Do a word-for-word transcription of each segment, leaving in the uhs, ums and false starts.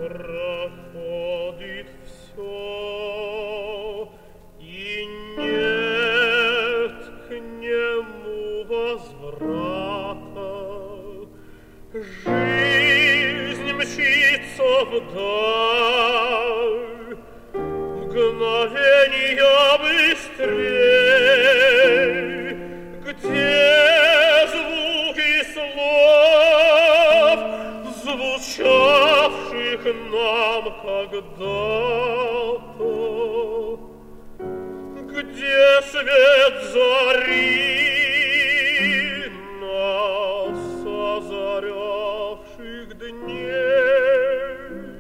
проходит все, и нет к нему возврата. Жизнь мчится вдаль, мгновенья быстрей, где звуки слов, звучавших нам когда-то, где свет зари, нас озарявших дней.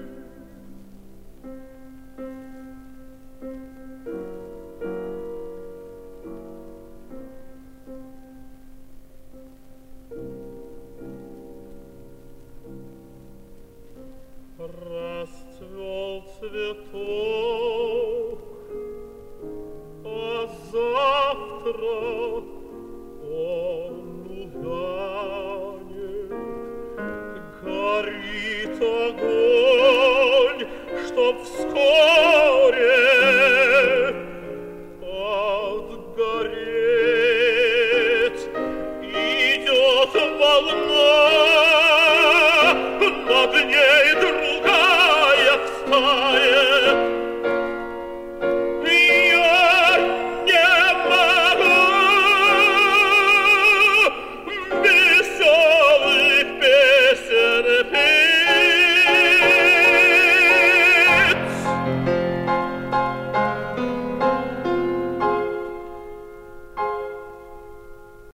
Расцвел цветок, а завтра он увянет. Горит огонь, чтоб вскоре